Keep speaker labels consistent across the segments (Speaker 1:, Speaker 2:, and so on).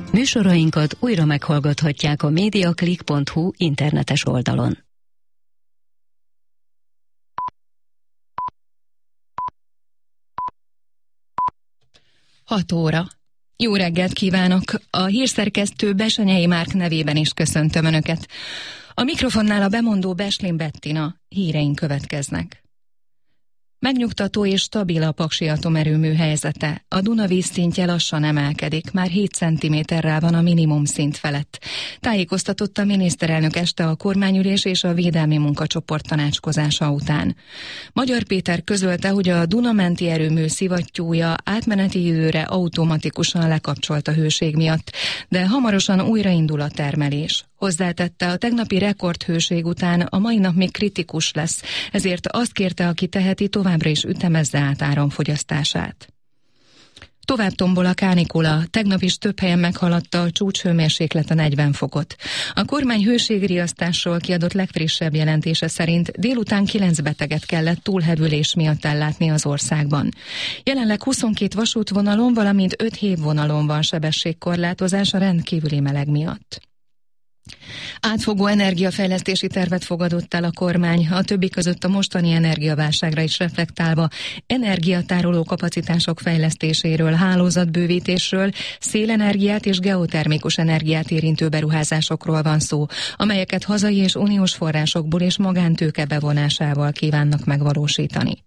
Speaker 1: Műsorainkat újra meghallgathatják a mediaclick.hu internetes oldalon.
Speaker 2: Hat óra. Jó reggelt kívánok! A hírszerkesztő Besenyei Márk nevében is köszöntöm Önöket. A mikrofonnál a bemondó Beslin Bettina, híreink következnek. Megnyugtató és stabil a Paksi atomerőmű helyzete. A Duna vízszintje lassan emelkedik, már 7 cm-rel van a minimum szint felett. Tájékoztatott a miniszterelnök este a kormányülés és a védelmi munkacsoport tanácskozása után. Magyar Péter közölte, hogy a Duna-menti erőmű szivattyúja átmeneti időre automatikusan lekapcsolt a hőség miatt, de hamarosan újraindul a termelés. Hozzátette, a tegnapi rekordhőség után a mai nap még kritikus lesz, ezért azt kérte, aki teheti, továbbra is ütemezze át áramfogyasztását. Tovább tombol a kánikula, tegnap is több helyen meghaladta a csúcshőmérséklet a 40 fokot. A kormány hőségriasztásról kiadott legfrissebb jelentése szerint délután 9 beteget kellett túlhevülés miatt ellátni az országban. Jelenleg 22 vasútvonalon, valamint 5 hévvonalon van sebességkorlátozás a rendkívüli meleg miatt. Átfogó energiafejlesztési tervet fogadott el a kormány, a többi között a mostani energiaválságra is reflektálva energiatároló kapacitások fejlesztéséről, hálózatbővítésről, szélenergiát és geotermikus energiát érintő beruházásokról van szó, amelyeket hazai és uniós forrásokból és magántőke bevonásával kívánnak megvalósítani.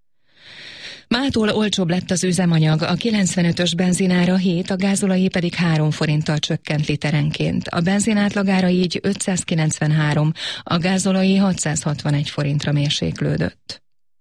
Speaker 2: Mától olcsóbb lett az üzemanyag, a 95-ös benzinára 7, a gázolajé pedig 3 forinttal csökkent literenként. A benzin átlagára így 593, a gázolajé 661 forintra mérséklődött.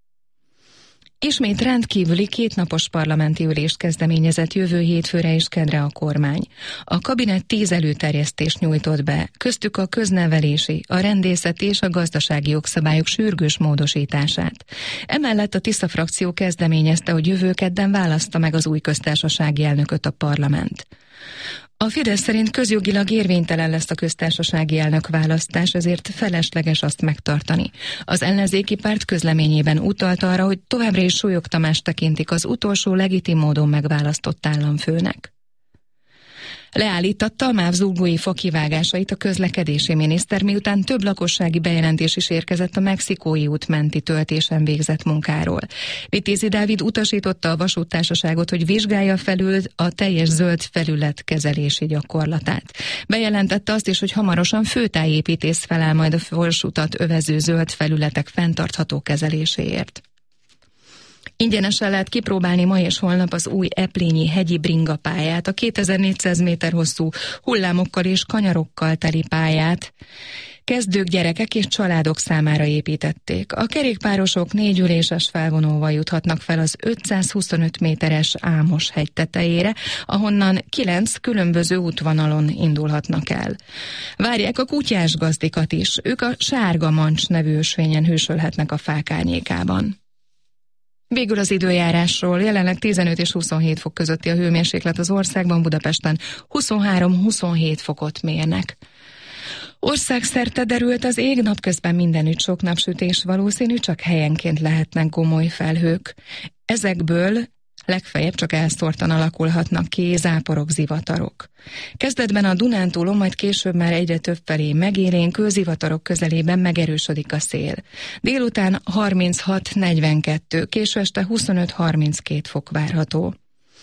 Speaker 2: Ismét rendkívüli 2 napos parlamenti ülést kezdeményezett jövő hétfőre és kedre a kormány. A kabinet 10 előterjesztést nyújtott be, köztük a köznevelési, a rendészeti és a gazdasági jogszabályok sürgős módosítását. Emellett a Tisza frakció kezdeményezte, hogy jövő kedden választa meg az új köztársasági elnököt a parlament. A Fidesz szerint közjogilag érvénytelen lesz a köztársasági elnök választás, ezért felesleges azt megtartani. Az ellenzéki párt közleményében utalt arra, hogy továbbra is Súlyog Tamást tekintik az utolsó legitim módon megválasztott államfőnek. Leállítatta a MÁV zúgói fa kivágásait a közlekedési miniszter, miután több lakossági bejelentés is érkezett a Mexikói út menti töltésen végzett munkáról. Vitézi Dávid utasította a vasúttársaságot, hogy vizsgálja felül a teljes zöld felület kezelési gyakorlatát. Bejelentette azt is, hogy hamarosan főtájépítész felel majd a fölsutat övező zöld felületek fenntartható kezeléséért. Ingyenesen lehet kipróbálni ma és holnap az új eplényi hegyi bringapályát, a 2400 méter hosszú hullámokkal és kanyarokkal teli pályát. Kezdők, gyerekek és családok számára építették. A kerékpárosok 4 üléses felvonóval juthatnak fel az 525 méteres Ámos hegy tetejére, ahonnan 9 különböző útvonalon indulhatnak el. Várják a kutyás gazdikat is, ők a sárga mancs nevű ösvényen hősölhetnek a fák árnyékában. Végül az időjárásról, jelenleg 15 és 27 fok közötti a hőmérséklet az országban, Budapesten 23-27 fokot mérnek. Országszerte derült az ég, napközben mindenütt sok napsütés valószínű, csak helyenként lehetnek gomoly felhők. Ezekből legfeljebb csak elszórtan alakulhatnak ki záporok, zivatarok. Kezdetben a Dunántúlon, majd később már egyre több felé megélénkül, zivatarok közelében megerősödik a szél. Délután 36-42, késő este 25-32 fok várható.